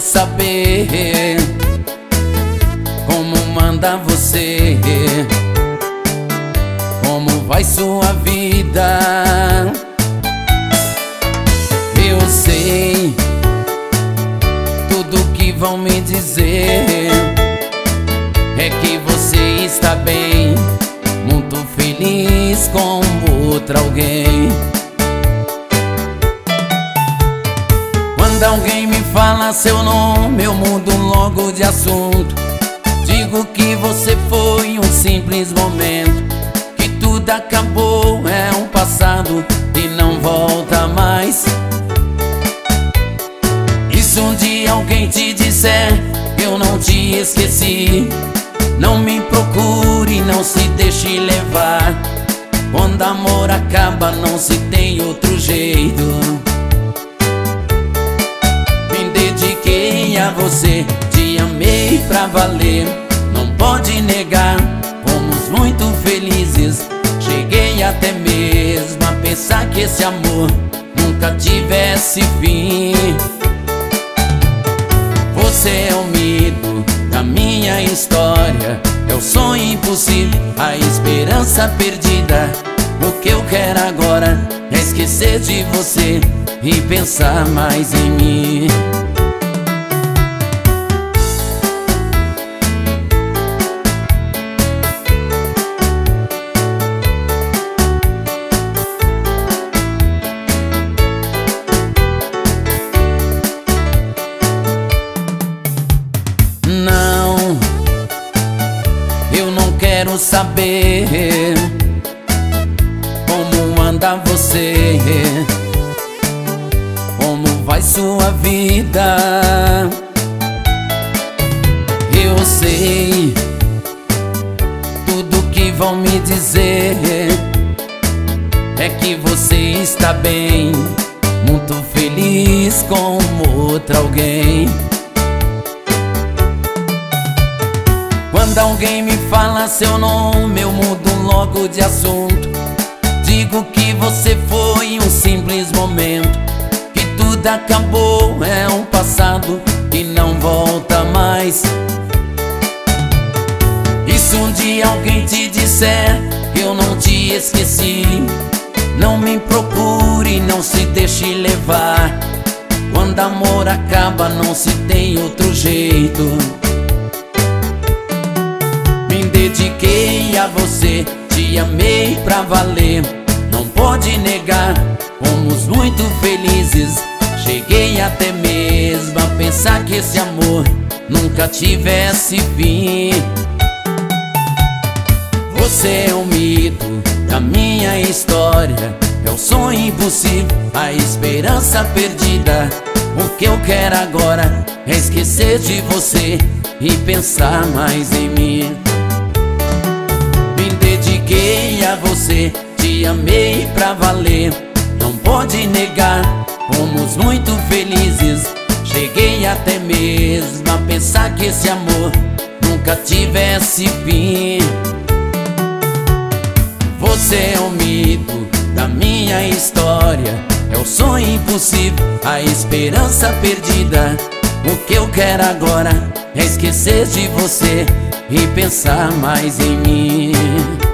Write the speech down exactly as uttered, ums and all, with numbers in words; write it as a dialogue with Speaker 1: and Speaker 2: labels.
Speaker 1: saber como manda você, como vai sua vida. Eu sei tudo que vão me dizer é que você está bem, muito feliz com outra alguém. Quando alguém me fala seu nome, eu mudo logo de assunto. Digo que você foi um simples momento, que tudo acabou, é um passado e não volta mais. E se um dia alguém te disser eu não te esqueci, não me procure, não se deixe levar. Quando amor acaba não se tem outro jeito. A você, te amei pra valer, não pode negar, fomos muito felizes. Cheguei até mesmo a pensar que esse amor nunca tivesse fim. Você é o mito da minha história, é o sonho impossível, a esperança perdida. O que eu quero agora é esquecer de você e pensar mais em mim. Não, eu não quero saber como anda você, como vai sua vida. Eu sei tudo que vão me dizer é que você está bem, muito feliz com outra alguém. Quando alguém me fala seu nome, eu mudo logo de assunto. Digo que você foi um simples momento, que tudo acabou, é um passado que não volta mais. E se um dia alguém te disser que eu não te esqueci, não me procure, não se deixe levar. Quando amor acaba não se tem outro jeito. Dediquei a você, te amei pra valer, não pode negar, fomos muito felizes. Cheguei até mesmo a pensar que esse amor nunca tivesse fim. Você é o mito da minha história, é o sonho impossível, a esperança perdida. O que eu quero agora é esquecer de você e pensar mais em mim. Dediquei a você, te amei pra valer, não pode negar, fomos muito felizes. Cheguei até mesmo a pensar que esse amor nunca tivesse fim. Você é o mito da minha história, é o sonho impossível, a esperança perdida. O que eu quero agora é esquecer de você e pensar mais em mim.